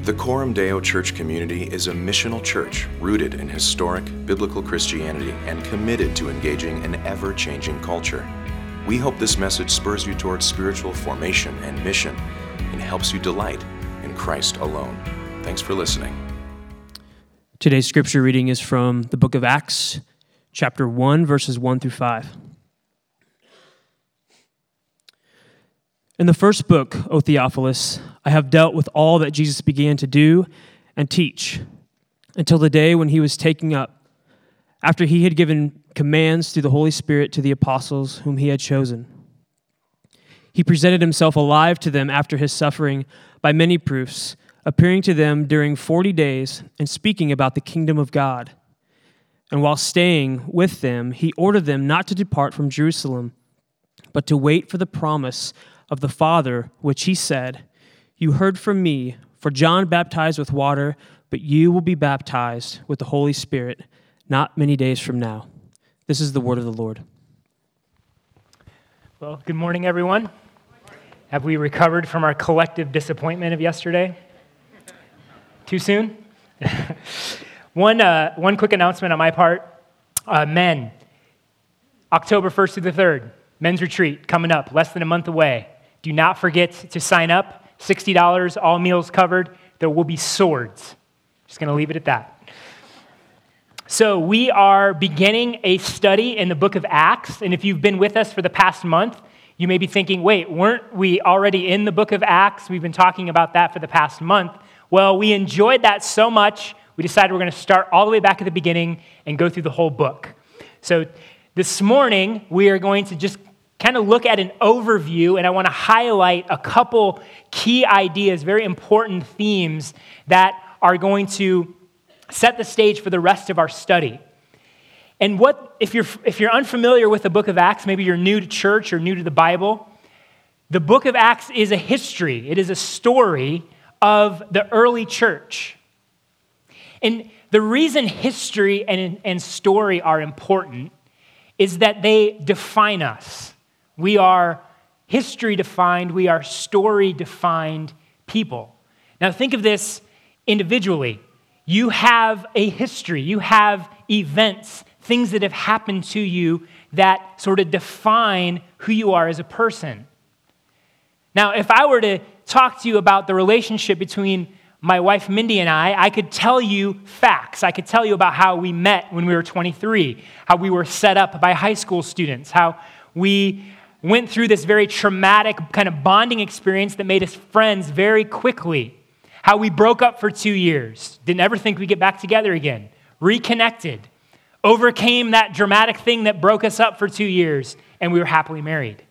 The Coram Deo Church community is a missional church rooted in historic biblical Christianity and committed to engaging an ever-changing culture. We hope this message spurs you towards spiritual formation and mission and helps you delight in Christ alone. Thanks for listening. Today's scripture reading is from the book of Acts, chapter 1, verses 1 through 5. In the first book, O Theophilus, I have dealt with all that Jesus began to do and teach until the day when he was taken up, after he had given commands through the Holy Spirit to the apostles whom he had chosen. He presented himself alive to them after his suffering by many proofs, appearing to them during 40 days and speaking about the kingdom of God. And while staying with them, he ordered them not to depart from Jerusalem, but to wait for the promise of the Father, which he said, "You heard from me, for John baptized with water, but you will be baptized with the Holy Spirit not many days from now." This is the word of the Lord. Well, good morning, everyone. Have we recovered from our collective disappointment of yesterday? Too soon? One quick announcement on my part. Men, October 1st through the 3rd, men's retreat coming up, less than a month away. Do not forget to sign up. $60, all meals covered. There will be swords. Just going to leave it at that. So we are beginning a study in the book of Acts, and if you've been with us for the past month, you may be thinking, wait, weren't we already in the book of Acts? We've been talking about that for the past month. Well, we enjoyed that so much, we decided we're going to start all the way back at the beginning and go through the whole book. So this morning, we are going to just kind of look at an overview, and I want to highlight a couple key ideas, very important themes that are going to set the stage for the rest of our study. And if you're unfamiliar with the book of Acts, maybe you're new to church or new to the Bible, the book of Acts is a history. It is a story of the early church. And the reason history and story are important is that they define us. We are history-defined, we are story-defined people. Now think of this individually. You have a history, you have events, things that have happened to you that sort of define who you are as a person. Now, if I were to talk to you about the relationship between my wife Mindy and I could tell you facts. I could tell you about how we met when we were 23, how we were set up by high school students, how we went through this very traumatic kind of bonding experience that made us friends very quickly, how we broke up for 2 years, didn't ever think we'd get back together again, reconnected, overcame that dramatic thing that broke us up for 2 years, and we were happily married.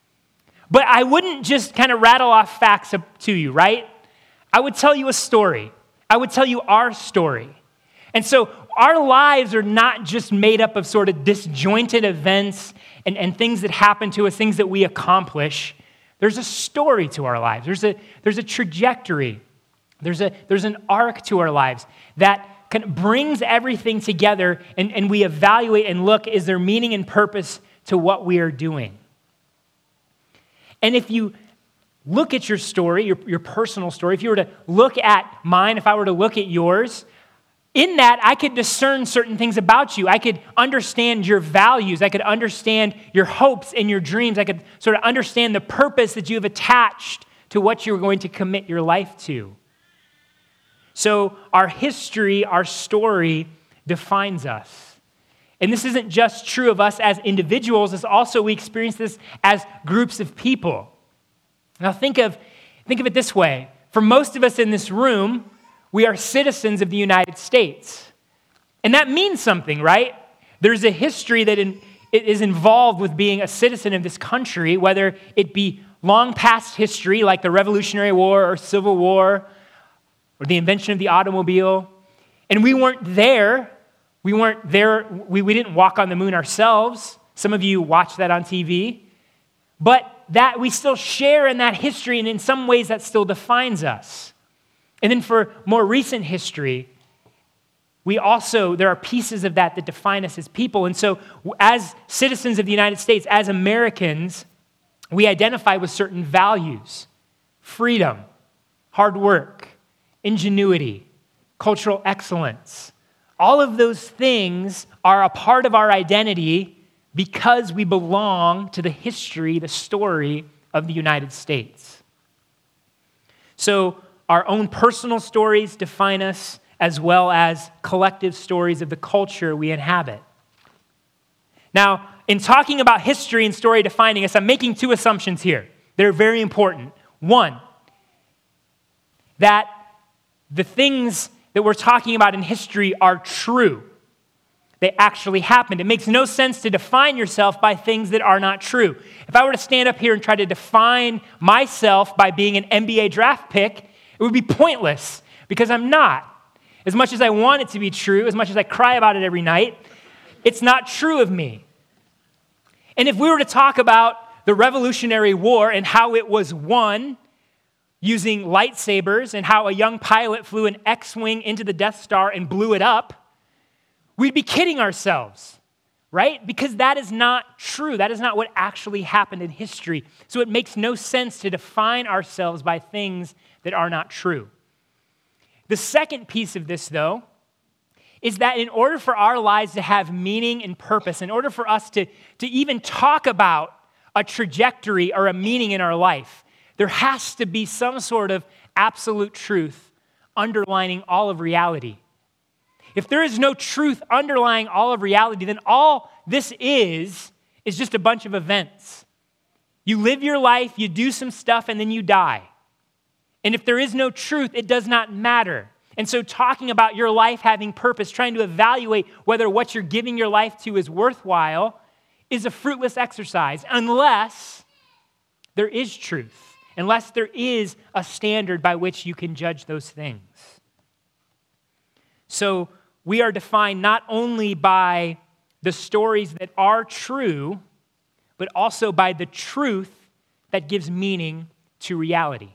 But I wouldn't just kind of rattle off facts to you, right? I would tell you a story. I would tell you our story. And so our lives are not just made up of sort of disjointed events and things that happen to us, things that we accomplish. There's a story to our lives. There's a trajectory. There's an arc to our lives that kind of brings everything together, and we evaluate and look, is there meaning and purpose to what we are doing? And if you look at your story, your personal story, if you were to look at mine, if I were to look at yours, in that I could discern certain things about you. I could understand your values. I could understand your hopes and your dreams. I could sort of understand the purpose that you have attached to what you're going to commit your life to. So our history, our story defines us. And this isn't just true of us as individuals, it's also we experience this as groups of people. Now think of it this way. For most of us in this room, we are citizens of the United States. And that means something, right? There's a history that is involved with being a citizen of this country, whether it be long past history like the Revolutionary War or Civil War or the invention of the automobile. And we weren't there. We didn't walk on the moon ourselves. Some of you watch that on TV. But that we still share in that history, and in some ways that still defines us. And then for more recent history, there are pieces of that define us as people. And so as citizens of the United States, as Americans, we identify with certain values: freedom, hard work, ingenuity, cultural excellence. All of those things are a part of our identity because we belong to the history, the story of the United States. So our own personal stories define us as well as collective stories of the culture we inhabit. Now, in talking about history and story defining us, I'm making two assumptions here. They're very important. One, that the things that we're talking about in history are true. They actually happened. It makes no sense to define yourself by things that are not true. If I were to stand up here and try to define myself by being an NBA draft pick, it would be pointless because I'm not. As much as I want it to be true, as much as I cry about it every night, it's not true of me. And if we were to talk about the Revolutionary War and how it was won using lightsabers and how a young pilot flew an X-wing into the Death Star and blew it up, we'd be kidding ourselves, right? Because that is not true. That is not what actually happened in history. So it makes no sense to define ourselves by things that are not true. The second piece of this, though, is that in order for our lives to have meaning and purpose, in order for us to even talk about a trajectory or a meaning in our life, there has to be some sort of absolute truth underlining all of reality. If there is no truth underlying all of reality, then all this is just a bunch of events. You live your life, you do some stuff, and then you die. And if there is no truth, it does not matter. And so talking about your life having purpose, trying to evaluate whether what you're giving your life to is worthwhile, is a fruitless exercise unless there is truth, unless there is a standard by which you can judge those things. So we are defined not only by the stories that are true, but also by the truth that gives meaning to reality.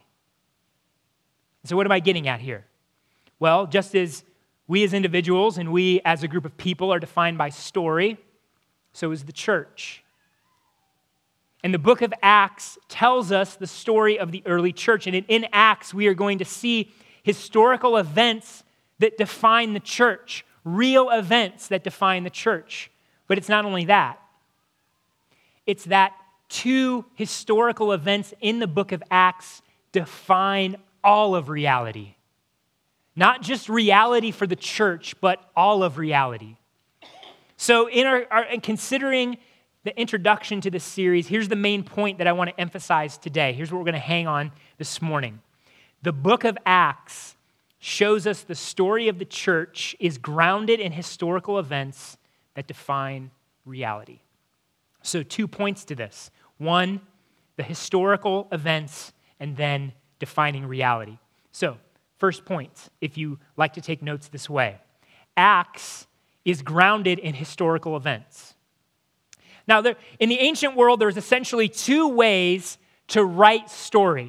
So what am I getting at here? Well, just as we as individuals and we as a group of people are defined by story, so is the church. And the book of Acts tells us the story of the early church. And in Acts, we are going to see historical events that define the church, real events that define the church. But it's not only that. It's that two historical events in the book of Acts define all of reality. Not just reality for the church, but all of reality. So in considering the introduction to this series, here's the main point that I want to emphasize today. Here's what we're going to hang on this morning. The book of Acts shows us the story of the church is grounded in historical events that define reality. So 2 points to this. One, the historical events, and then defining reality. So, first point, if you like to take notes this way. Acts is grounded in historical events. Now, in the ancient world, there was essentially two ways to write story.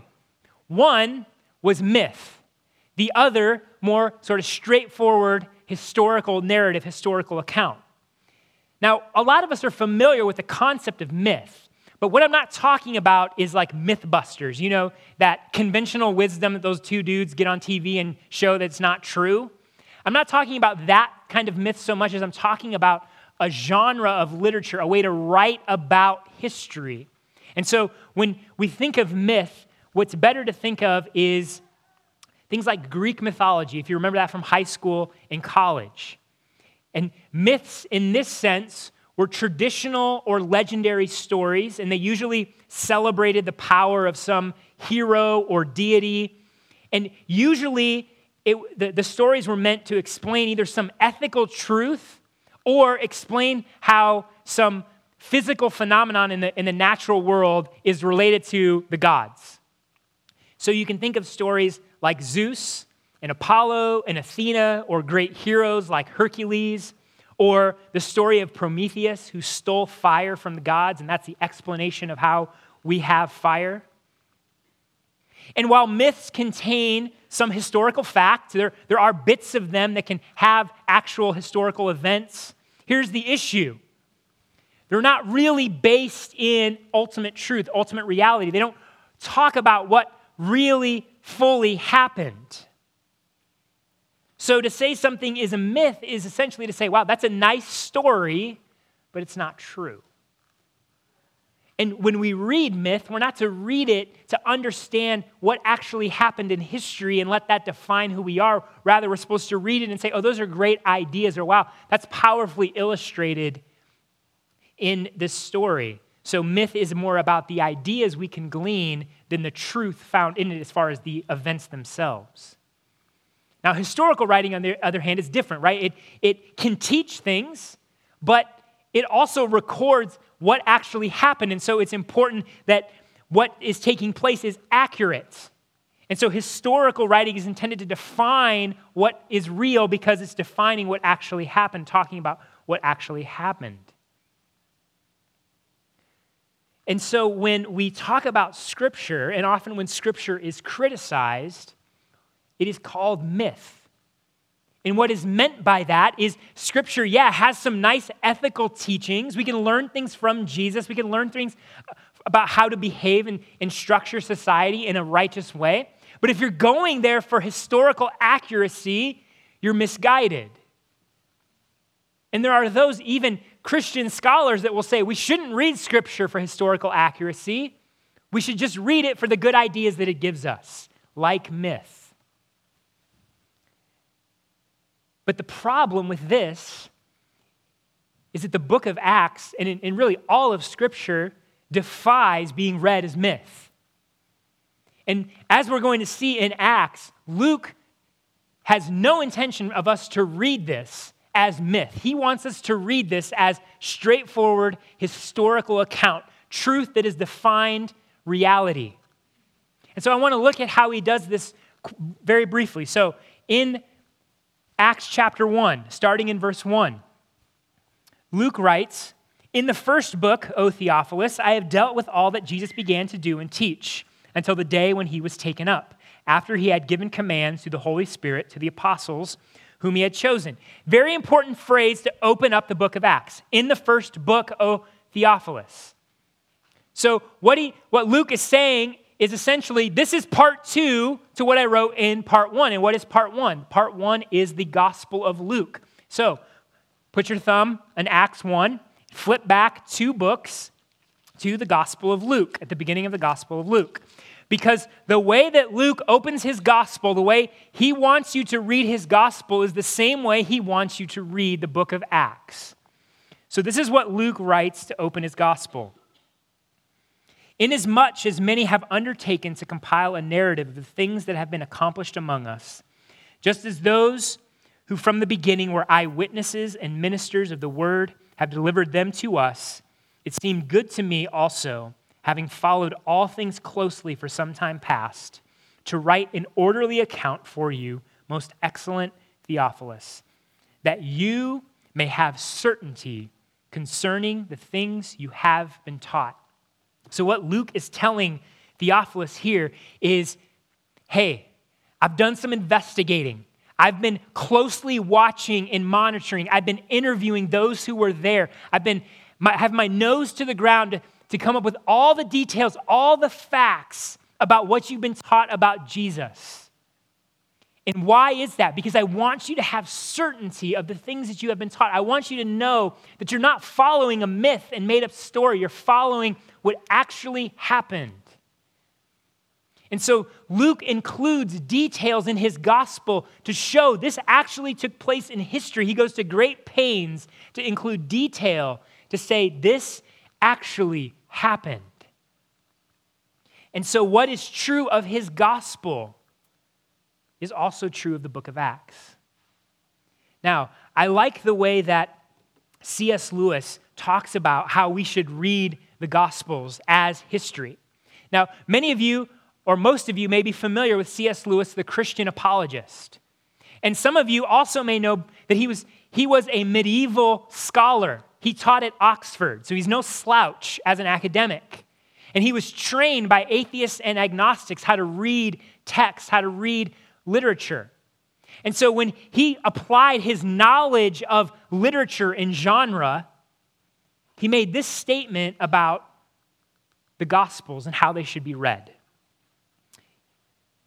One was myth. The other, more sort of straightforward historical narrative, historical account. Now, a lot of us are familiar with the concept of myth. But what I'm not talking about is like Mythbusters, you know, that conventional wisdom that those two dudes get on TV and show that it's not true. I'm not talking about that kind of myth so much as I'm talking about a genre of literature, a way to write about history. And so when we think of myth, what's better to think of is things like Greek mythology, if you remember that from high school and college. And myths in this sense were traditional or legendary stories, and they usually celebrated the power of some hero or deity. And usually, the stories were meant to explain either some ethical truth or explain how some physical phenomenon in the natural world is related to the gods. So you can think of stories like Zeus and Apollo and Athena, or great heroes like Hercules, or the story of Prometheus, who stole fire from the gods, and that's the explanation of how we have fire. And while myths contain some historical facts, there are bits of them that can have actual historical events. Here's the issue. They're not really based in ultimate truth, ultimate reality. They don't talk about what really fully happened. So to say something is a myth is essentially to say, wow, that's a nice story, but it's not true. And when we read myth, we're not to read it to understand what actually happened in history and let that define who we are. Rather, we're supposed to read it and say, oh, those are great ideas, or wow, that's powerfully illustrated in this story. So myth is more about the ideas we can glean than the truth found in it as far as the events themselves. Now, historical writing, on the other hand, is different, right? It can teach things, but it also records what actually happened. And so it's important that what is taking place is accurate. And so historical writing is intended to define what is real because it's defining what actually happened, talking about what actually happened. And so when we talk about Scripture, and often when Scripture is criticized, it is called myth. And what is meant by that is Scripture, has some nice ethical teachings. We can learn things from Jesus. We can learn things about how to behave and structure society in a righteous way. But if you're going there for historical accuracy, you're misguided. And there are those, even Christian scholars, that will say we shouldn't read Scripture for historical accuracy. We should just read it for the good ideas that it gives us, like myth. But the problem with this is that the book of Acts, and really all of Scripture, defies being read as myth. And as we're going to see in Acts, Luke has no intention of us to read this as myth. He wants us to read this as straightforward historical account, truth that is defined reality. And so I want to look at how he does this very briefly. So in Acts chapter 1, starting in verse 1, Luke writes, "In the first book, O Theophilus, I have dealt with all that Jesus began to do and teach until the day when he was taken up, after he had given commands through the Holy Spirit to the apostles whom he had chosen." Very important phrase to open up the book of Acts. In the first book, O Theophilus. So what Luke is saying is essentially, this is part 2 to what I wrote in part 1. And what is part 1? Part 1 is the Gospel of Luke. So put your thumb in Acts 1, flip back 2 books to the Gospel of Luke, at the beginning of the Gospel of Luke. Because the way that Luke opens his gospel, the way he wants you to read his gospel, is the same way he wants you to read the book of Acts. So this is what Luke writes to open his gospel. "Inasmuch as many have undertaken to compile a narrative of the things that have been accomplished among us, just as those who from the beginning were eyewitnesses and ministers of the word have delivered them to us, it seemed good to me also, having followed all things closely for some time past, to write an orderly account for you, most excellent Theophilus, that you may have certainty concerning the things you have been taught." So what Luke is telling Theophilus here is, hey, I've done some investigating. I've been closely watching and monitoring. I've been interviewing those who were there. I have my nose to the ground to come up with all the details, all the facts about what you've been taught about Jesus. And why is that? Because I want you to have certainty of the things that you have been taught. I want you to know that you're not following a myth and made-up story. You're following what actually happened. And so Luke includes details in his gospel to show this actually took place in history. He goes to great pains to include detail to say this actually happened. And so what is true of his gospel is also true of the book of Acts. Now, I like the way that C.S. Lewis talks about how we should read the Gospels as history. Now, many of you, or most of you, may be familiar with C.S. Lewis, the Christian apologist. And some of you also may know that he was a medieval scholar. He taught at Oxford, so he's no slouch as an academic. And he was trained by atheists and agnostics how to read text, how to read literature. And so when he applied his knowledge of literature and genre, he made this statement about the Gospels and how they should be read.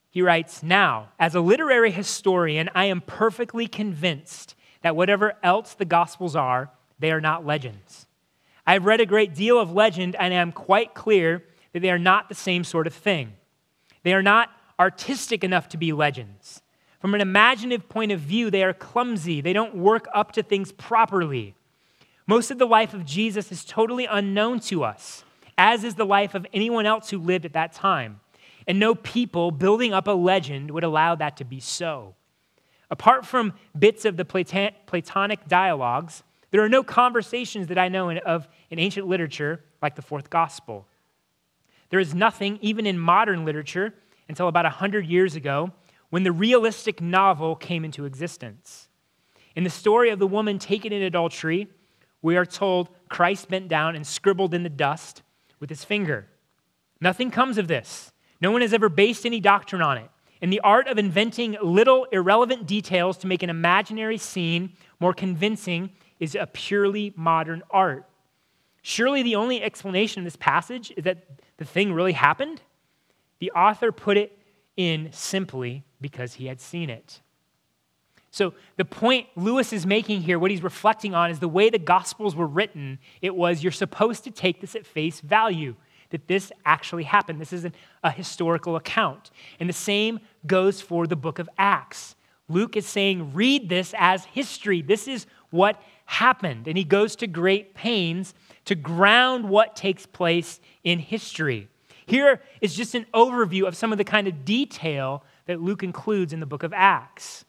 He writes, "Now, as a literary historian, I am perfectly convinced that whatever else the Gospels are, they are not legends. I have read a great deal of legend and am quite clear that they are not the same sort of thing. They are not artistic enough to be legends. From an imaginative point of view, they are clumsy. They don't work up to things properly. Most of the life of Jesus is totally unknown to us, as is the life of anyone else who lived at that time. And no people building up a legend would allow that to be so. Apart from bits of the Platonic dialogues, there are no conversations that I know of in ancient literature like the fourth gospel. There is nothing, even in modern literature, until about 100 years ago, when the realistic novel came into existence. In the story of the woman taken in adultery, we are told Christ bent down and scribbled in the dust with his finger. Nothing comes of this. No one has ever based any doctrine on it. And the art of inventing little irrelevant details to make an imaginary scene more convincing is a purely modern art. Surely the only explanation of this passage is that the thing really happened? The author put it in simply because he had seen it. So the point Lewis is making here, what he's reflecting on, is the way the Gospels were written. It was, you're supposed to take this at face value, that this actually happened. This isn't a historical account. And the same goes for the book of Acts. Luke is saying, read this as history. This is what happened. And he goes to great pains to ground what takes place in history. Here is just an overview of some of the kind of detail that Luke includes in the book of Acts.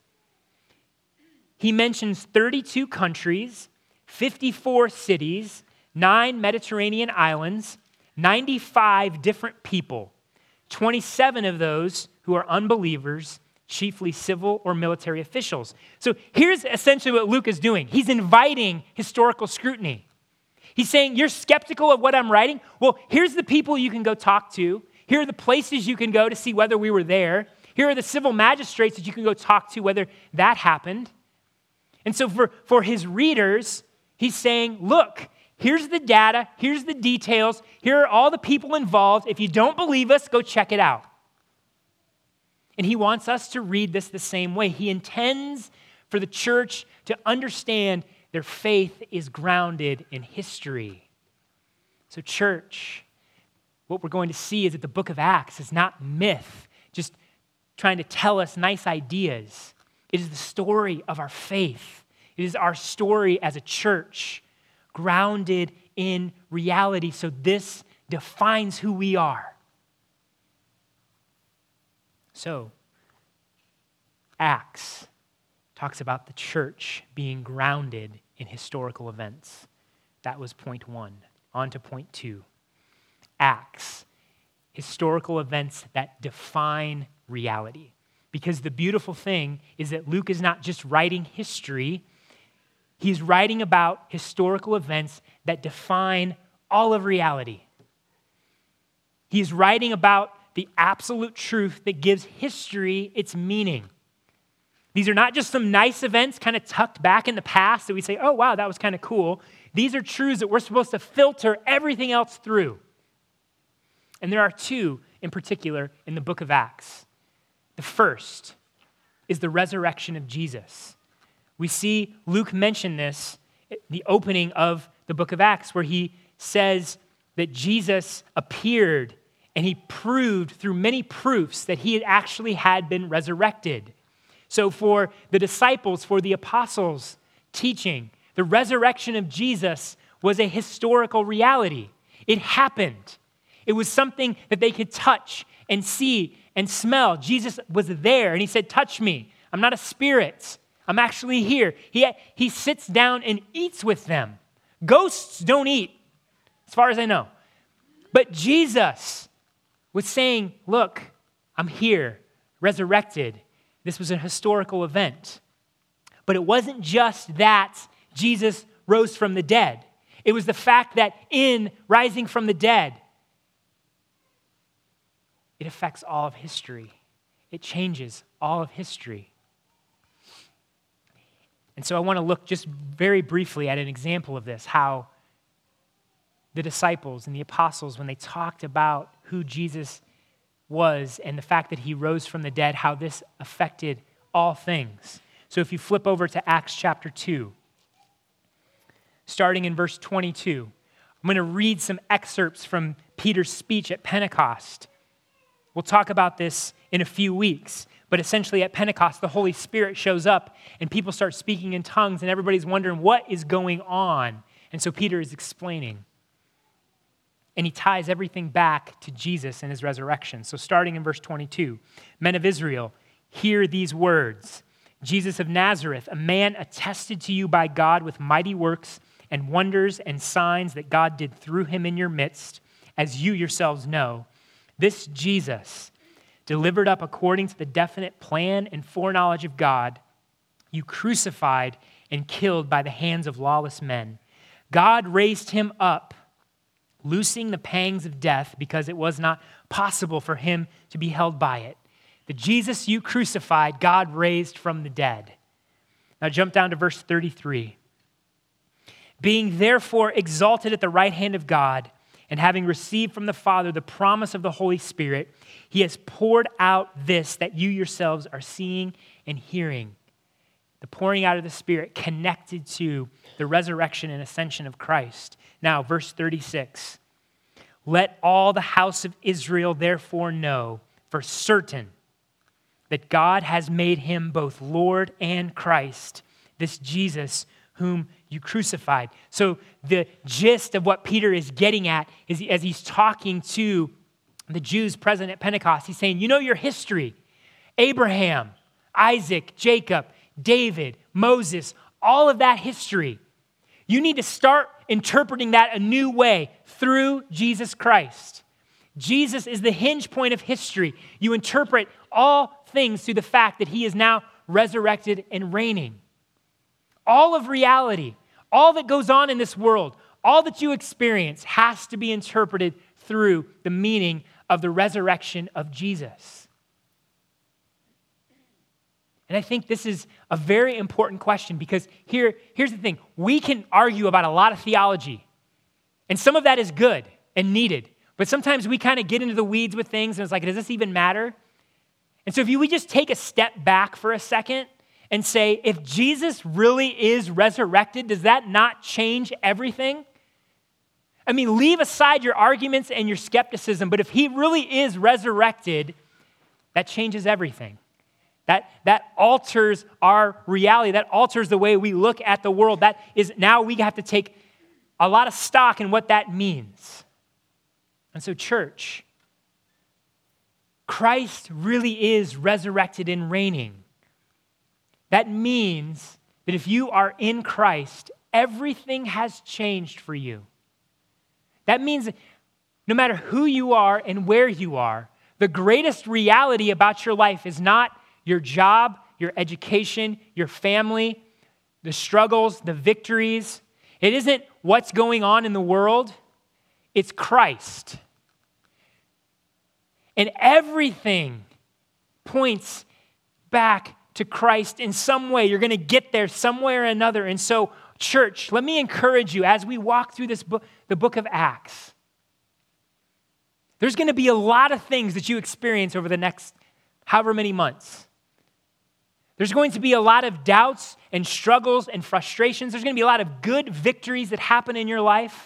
He mentions 32 countries, 54 cities, 9 Mediterranean islands, 95 different people, 27 of those who are unbelievers, chiefly civil or military officials. So here's essentially what Luke is doing. He's inviting historical scrutiny. He's saying, you're skeptical of what I'm writing? Well, here's the people you can go talk to. Here are the places you can go to see whether we were there. Here are the civil magistrates that you can go talk to whether that happened. And so for his readers, he's saying, look, here's the data, here's the details, here are all the people involved. If you don't believe us, go check it out. And he wants us to read this the same way. He intends for the church to understand their faith is grounded in history. So church, what we're going to see is that the book of Acts is not myth, just trying to tell us nice ideas. It is the story of our faith. It is our story as a church, grounded in reality. So this defines who we are. So, Acts talks about the church being grounded in historical events. That was point 1. On to point 2. Acts, historical events that define reality. Because the beautiful thing is that Luke is not just writing history, he's writing about historical events that define all of reality. He's writing about the absolute truth that gives history its meaning. These are not just some nice events kind of tucked back in the past that we say, oh, wow, that was kind of cool. These are truths that we're supposed to filter everything else through. And there are 2 in particular in the book of Acts. The first is the resurrection of Jesus. We see Luke mention this at the opening of the book of Acts, where he says that Jesus appeared and he proved through many proofs that he had been resurrected. So for the disciples, for the apostles teaching, the resurrection of Jesus was a historical reality. It happened. It was something that they could touch and see and smell. Jesus was there, and he said, touch me. I'm not a spirit. I'm actually here. He sits down and eats with them. Ghosts don't eat, as far as I know. But Jesus was saying, look, I'm here, resurrected. This was a historical event. But it wasn't just that Jesus rose from the dead. It was the fact that in rising from the dead, it affects all of history. It changes all of history. And so I want to look just very briefly at an example of this, how the disciples and the apostles, when they talked about who Jesus was and the fact that he rose from the dead, how this affected all things. So if you flip over to Acts chapter 2, starting in verse 22, I'm going to read some excerpts from Peter's speech at Pentecost. We'll talk about this in a few weeks, but essentially at Pentecost, the Holy Spirit shows up and people start speaking in tongues and everybody's wondering what is going on. And so Peter is explaining. And he ties everything back to Jesus and his resurrection. So starting in verse 22, men of Israel, hear these words. Jesus of Nazareth, a man attested to you by God with mighty works and wonders and signs that God did through him in your midst, as you yourselves know. This Jesus, delivered up according to the definite plan and foreknowledge of God, you crucified and killed by the hands of lawless men. God raised him up, loosing the pangs of death because it was not possible for him to be held by it. The Jesus you crucified, God raised from the dead. Now jump down to verse 33. Being therefore exalted at the right hand of God, and having received from the Father the promise of the Holy Spirit, he has poured out this that you yourselves are seeing and hearing. The pouring out of the Spirit connected to the resurrection and ascension of Christ. Now, verse 36. Let all the house of Israel therefore know for certain that God has made him both Lord and Christ, this Jesus whom you crucified. So the gist of what Peter is getting at is as he's talking to the Jews present at Pentecost, he's saying, you know your history. Abraham, Isaac, Jacob, David, Moses, all of that history. You need to start interpreting that a new way through Jesus Christ. Jesus is the hinge point of history. You interpret all things through the fact that he is now resurrected and reigning. All of reality, all that goes on in this world, all that you experience has to be interpreted through the meaning of the resurrection of Jesus. And I think this is a very important question because here's the thing. We can argue about a lot of theology, and some of that is good and needed, but sometimes we kind of get into the weeds with things and it's like, does this even matter? And so if we just take a step back for a second and say, if Jesus really is resurrected, does that not change everything? I mean, leave aside your arguments and your skepticism, but if he really is resurrected, that changes everything. That alters our reality. That alters the way we look at the world. That is, now we have to take a lot of stock in what that means. And so, church, Christ really is resurrected and reigning. That means that if you are in Christ, everything has changed for you. That means that no matter who you are and where you are, the greatest reality about your life is not your job, your education, your family, the struggles, the victories. It isn't what's going on in the world. It's Christ. And everything points back to Christ in some way. You're going to get there some way or another. And so, church, let me encourage you as we walk through this book, the book of Acts. There's going to be a lot of things that you experience over the next however many months. There's going to be a lot of doubts and struggles and frustrations. There's going to be a lot of good victories that happen in your life.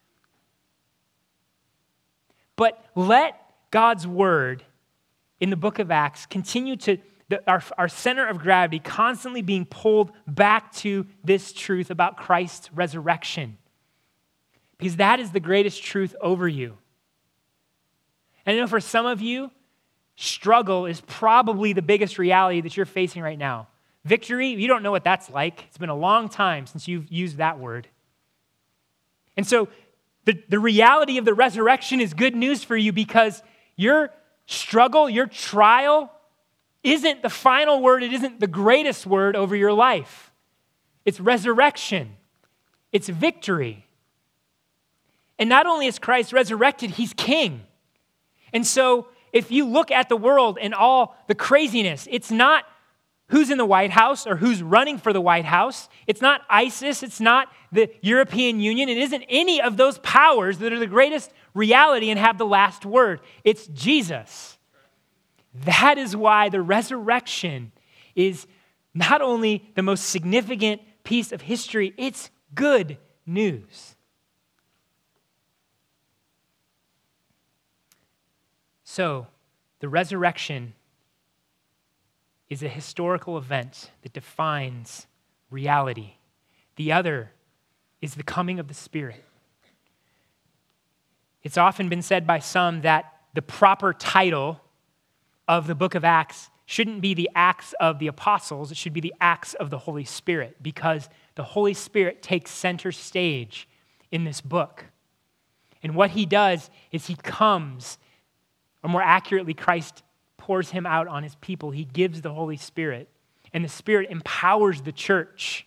But let God's word in the book of Acts continue to our center of gravity constantly being pulled back to this truth about Christ's resurrection. Because that is the greatest truth over you. And I know for some of you, struggle is probably the biggest reality that you're facing right now. Victory, you don't know what that's like. It's been a long time since you've used that word. And so the reality of the resurrection is good news for you because your struggle, your trial, isn't the final word. It isn't the greatest word over your life. It's resurrection. It's victory. And not only is Christ resurrected, he's king. And so if you look at the world and all the craziness, it's not who's in the White House or who's running for the White House. It's not ISIS. It's not the European Union. It isn't any of those powers that are the greatest reality and have the last word. It's Jesus. That is why the resurrection is not only the most significant piece of history, it's good news. So, the resurrection is a historical event that defines reality. The other is the coming of the Spirit. It's often been said by some that the proper title of the book of Acts shouldn't be the Acts of the Apostles, it should be the Acts of the Holy Spirit, because the Holy Spirit takes center stage in this book. And what he does is he comes, or more accurately, Christ pours him out on his people. He gives the Holy Spirit, and the Spirit empowers the church.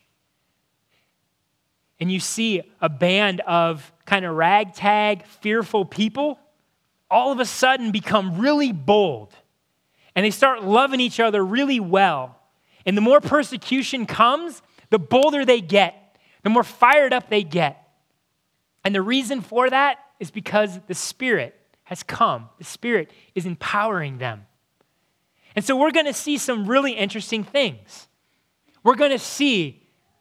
And you see a band of kind of ragtag, fearful people all of a sudden become really bold. And they start loving each other really well. And the more persecution comes, the bolder they get, the more fired up they get. And the reason for that is because the Spirit has come. The Spirit is empowering them. And so we're going to see some really interesting things. We're going to see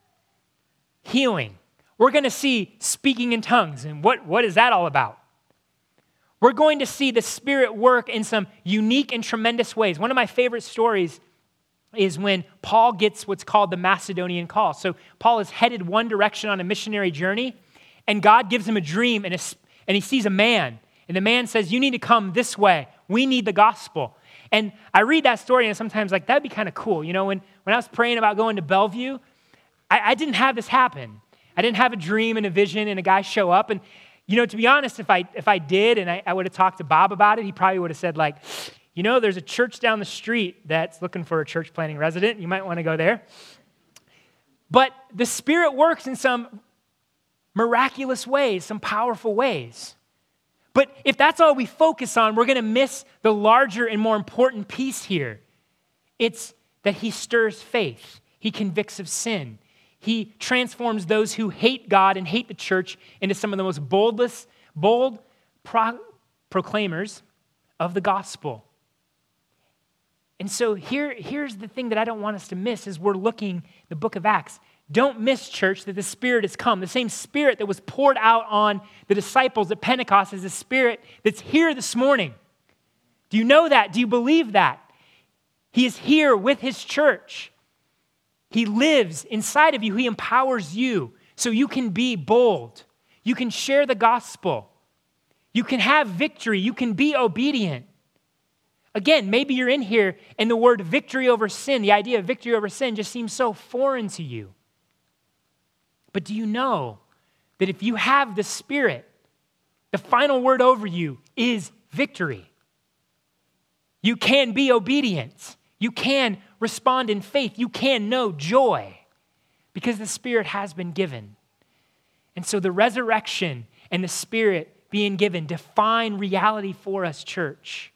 healing. We're going to see speaking in tongues. And what is that all about? We're going to see the Spirit work in some unique and tremendous ways. One of my favorite stories is when Paul gets what's called the Macedonian call. So Paul is headed one direction on a missionary journey, and God gives him a dream, and he sees a man. And the man says, you need to come this way. We need the gospel. And I read that story, and sometimes like, that'd be kind of cool. You know, when I was praying about going to Bellevue, I didn't have this happen. I didn't have a dream and a vision and a guy show up. And, you know, to be honest, if I did and I would have talked to Bob about it, he probably would have said like, you know, there's a church down the street that's looking for a church planting resident. You might want to go there. But the Spirit works in some miraculous ways, some powerful ways. But if that's all we focus on, we're going to miss the larger and more important piece here. It's that he stirs faith. He convicts of sin. He transforms those who hate God and hate the church into some of the most bold proclaimers of the gospel. And so here's the thing that I don't want us to miss as we're looking at the book of Acts. Don't miss, church, that the Spirit has come. The same Spirit that was poured out on the disciples at Pentecost is the Spirit that's here this morning. Do you know that? Do you believe that? He is here with his church. He lives inside of you. He empowers you so you can be bold. You can share the gospel. You can have victory. You can be obedient. Again, maybe you're in here and the word victory over sin, the idea of victory over sin just seems so foreign to you. But do you know that if you have the Spirit, the final word over you is victory? You can be obedient. You can respond in faith. You can know joy because the Spirit has been given. And so the resurrection and the Spirit being given define reality for us, church.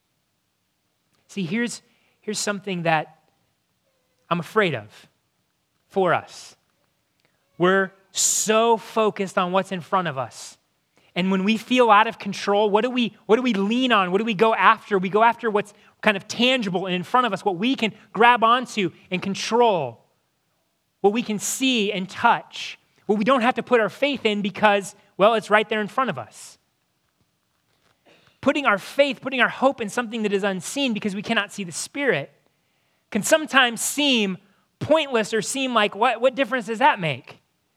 See, here's something that I'm afraid of for us. We're so focused on what's in front of us. And when we feel out of control, what do we lean on? What do we go after? We go after what's kind of tangible and in front of us, what we can grab onto and control, what we can see and touch, what we don't have to put our faith in because, well, it's right there in front of us. Putting our faith, putting our hope in something that is unseen because we cannot see the Spirit can sometimes seem pointless or seem like, what difference does that make?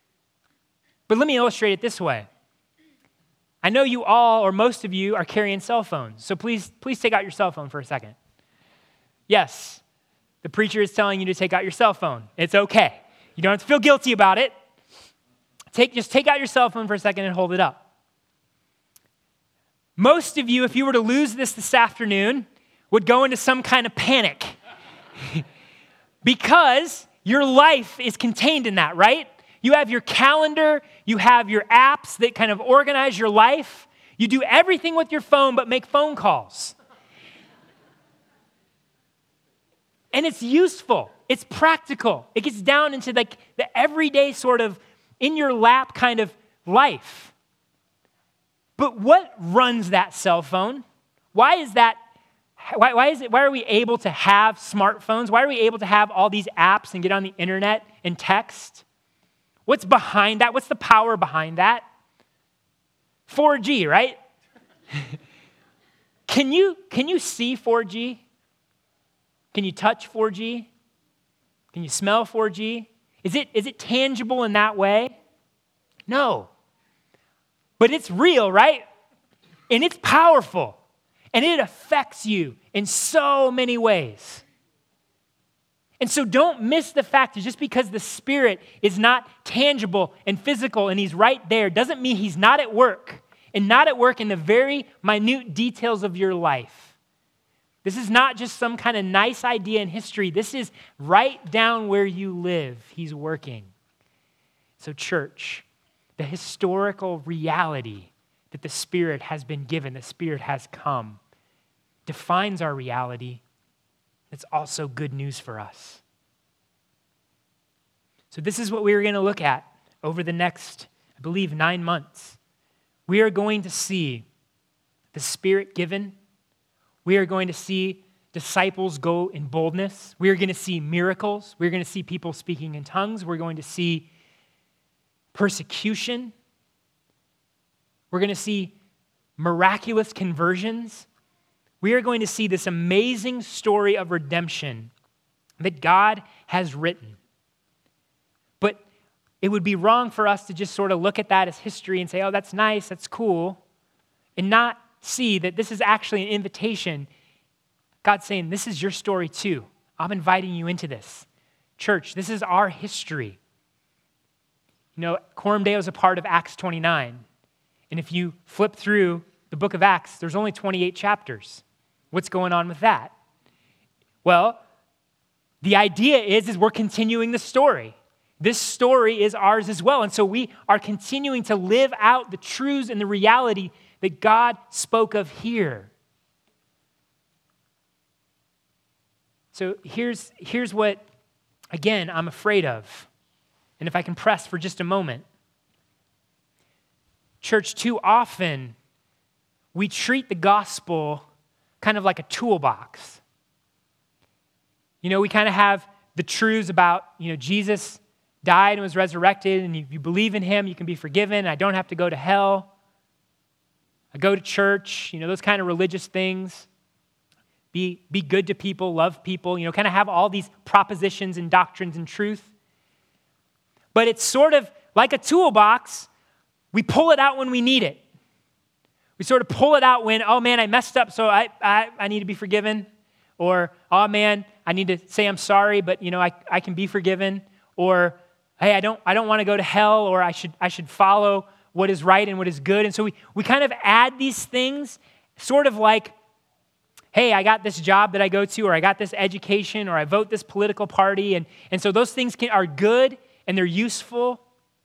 But let me illustrate it this way. I know you all, or most of you, are carrying cell phones. So please take out your cell phone for a second. Yes, the preacher is telling you to take out your cell phone. It's okay. You don't have to feel guilty about it. Just take out your cell phone for a second and hold it up. Most of you, if you were to lose this afternoon, would go into some kind of panic because your life is contained in that, right? You have your calendar, you have your apps that kind of organize your life. You do everything with your phone but make phone calls. And it's useful. It's practical. It gets down into like the everyday sort of in your lap kind of life. But what runs that cell phone? Why is that Why are we able to have smartphones? Why are we able to have all these apps and get on the internet and text? What's behind that? What's the power behind that? 4G, right? Can you see 4G? Can you touch 4G? Can you smell 4G? Is it tangible in that way? No. But it's real, right? And it's powerful. And it affects you in so many ways. And so don't miss the fact that just because the Spirit is not tangible and physical and he's right there doesn't mean he's not at work, and not at work in the very minute details of your life. This is not just some kind of nice idea in history. This is right down where you live. He's working. So church, the historical reality that the Spirit has been given, the Spirit has come, defines our reality. It's also good news for us. So this is what we are going to look at over the next, I believe, 9 months. We are going to see the Spirit given. We are going to see disciples go in boldness. We are going to see miracles. We're going to see people speaking in tongues. We're going to see persecution. We're going to see miraculous conversions. We are going to see this amazing story of redemption that God has written. But it would be wrong for us to just sort of look at that as history and say, oh, that's nice, that's cool, and not see that this is actually an invitation. God's saying, this is your story too. I'm inviting you into this. Church, this is our history. You know, Coram Deo is a part of Acts 29. And if you flip through the book of Acts, there's only 28 chapters. What's going on with that? Well, the idea is we're continuing the story. This story is ours as well. And so we are continuing to live out the truths and the reality that God spoke of here. So here's what, again, I'm afraid of. And if I can press for just a moment. Church, too often we treat the gospel kind of like a toolbox. You know, we kind of have the truths about, Jesus died and was resurrected, and if you believe in him, you can be forgiven. I don't have to go to hell. I go to church, those kind of religious things. Be good to people, love people, kind of have all these propositions and doctrines and truth. But it's sort of like a toolbox. We pull it out when we need it. We sort of pull it out when, oh man, I messed up, so I need to be forgiven. Or, oh man, I need to say I'm sorry, but I can be forgiven. Or, hey, I don't want to go to hell, or I should follow what is right and what is good. And so we kind of add these things, sort of like, hey, I got this job that I go to, or I got this education, or I vote this political party. And so those things are good and they're useful.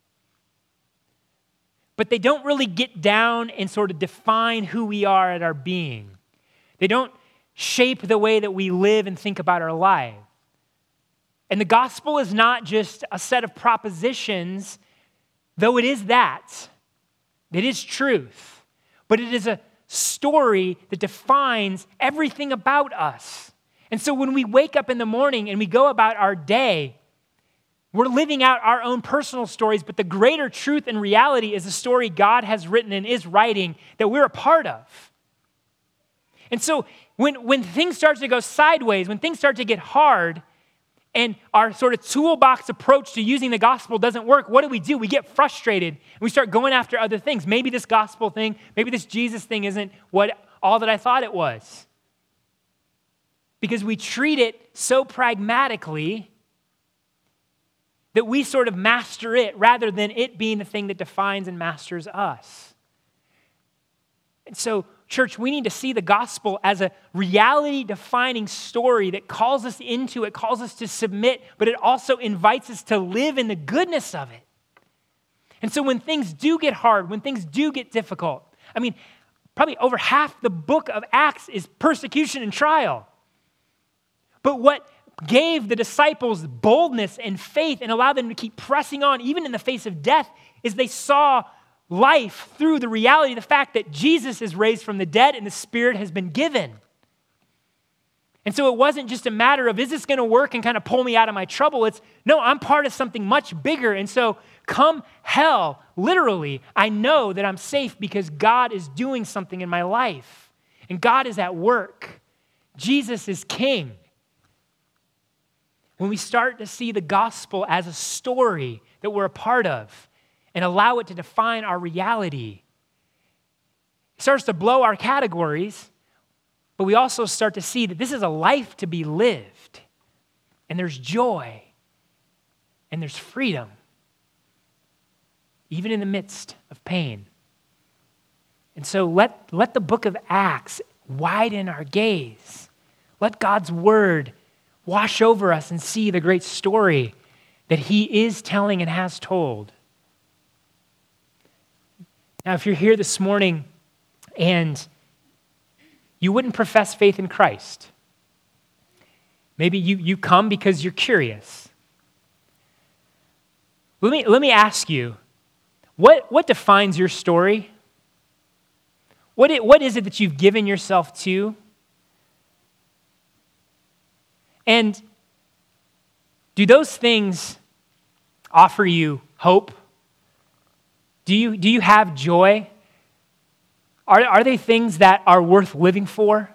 But they don't really get down and sort of define who we are at our being. They don't shape the way that we live and think about our life. And the gospel is not just a set of propositions, though it is that. It is truth. But it is a story that defines everything about us. And so when we wake up in the morning and we go about our day, we're living out our own personal stories, but the greater truth and reality is the story God has written and is writing that we're a part of. And so when things start to go sideways, when things start to get hard, and our sort of toolbox approach to using the gospel doesn't work, what do? We get frustrated, and we start going after other things. Maybe this gospel thing, maybe this Jesus thing isn't all that I thought it was. Because we treat it so pragmatically that we sort of master it rather than it being the thing that defines and masters us. And so, church, we need to see the gospel as a reality-defining story that calls us into it, calls us to submit, but it also invites us to live in the goodness of it. And so when things do get hard, when things do get difficult, probably over half the book of Acts is persecution and trial. But what gave the disciples boldness and faith and allowed them to keep pressing on, even in the face of death, is they saw life through the reality of the fact that Jesus is raised from the dead and the Spirit has been given. And so it wasn't just a matter of, is this going to work and kind of pull me out of my trouble? It's, no, I'm part of something much bigger. And so come hell, literally, I know that I'm safe because God is doing something in my life. And God is at work. Jesus is king. When we start to see the gospel as a story that we're a part of and allow it to define our reality, it starts to blow our categories, but we also start to see that this is a life to be lived, and there's joy, and there's freedom, even in the midst of pain. And so let the book of Acts widen our gaze. Let God's word wash over us and see the great story that he is telling and has told. Now, if you're here this morning and you wouldn't profess faith in Christ, maybe you come because you're curious. Let me ask you, what defines your story? What is it that you've given yourself to? And do those things offer you hope? Do you have joy? Are they things that are worth living for?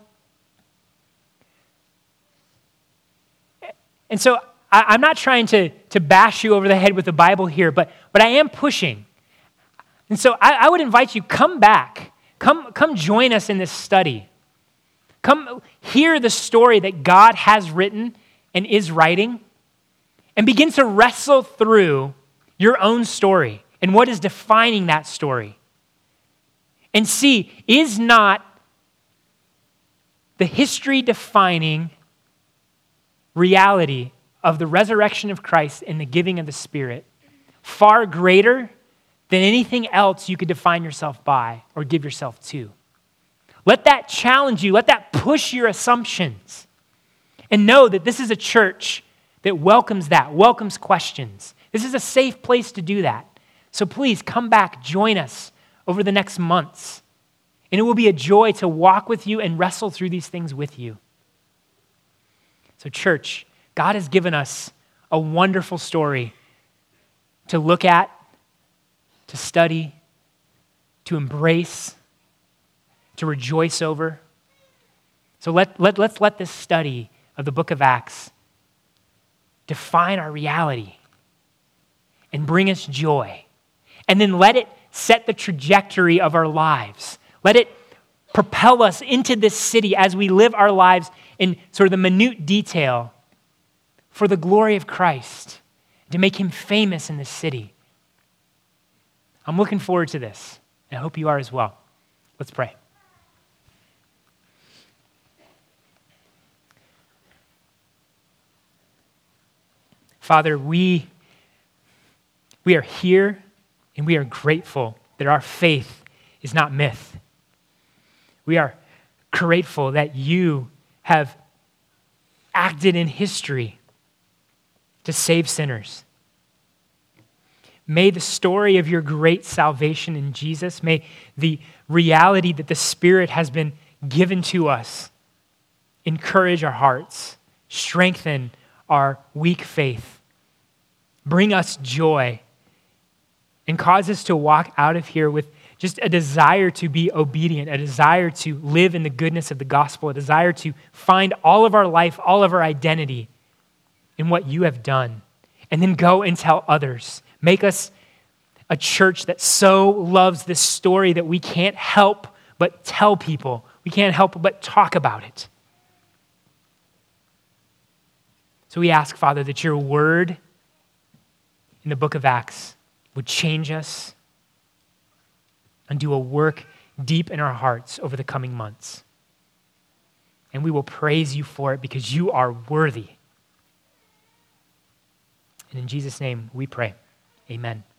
And so I'm not trying to bash you over the head with the Bible here, but I am pushing. And so I would invite you, come back. Come join us in this study. Come hear the story that God has written and is writing, and begin to wrestle through your own story and what is defining that story. And see, is not the history-defining reality of the resurrection of Christ and the giving of the Spirit far greater than anything else you could define yourself by or give yourself to? Let that challenge you. Let that push your assumptions. And know that this is a church that welcomes questions. This is a safe place to do that. So please come back, join us over the next months. And it will be a joy to walk with you and wrestle through these things with you. So church, God has given us a wonderful story to look at, to study, to embrace, to rejoice over. So let's let this study of the book of Acts define our reality and bring us joy. And then let it set the trajectory of our lives. Let it propel us into this city as we live our lives in sort of the minute detail for the glory of Christ, to make him famous in this city. I'm looking forward to this, and I hope you are as well. Let's pray. Father, we are here and we are grateful that our faith is not myth. We are grateful that you have acted in history to save sinners. May the story of your great salvation in Jesus, may the reality that the Spirit has been given to us encourage our hearts, strengthen our weak faith, bring us joy, and cause us to walk out of here with just a desire to be obedient, a desire to live in the goodness of the gospel, a desire to find all of our life, all of our identity in what you have done, and then go and tell others. Make us a church that so loves this story that we can't help but tell people. We can't help but talk about it. So we ask, Father, that your word in the book of Acts would change us and do a work deep in our hearts over the coming months. And we will praise you for it because you are worthy. And in Jesus' name we pray. Amen.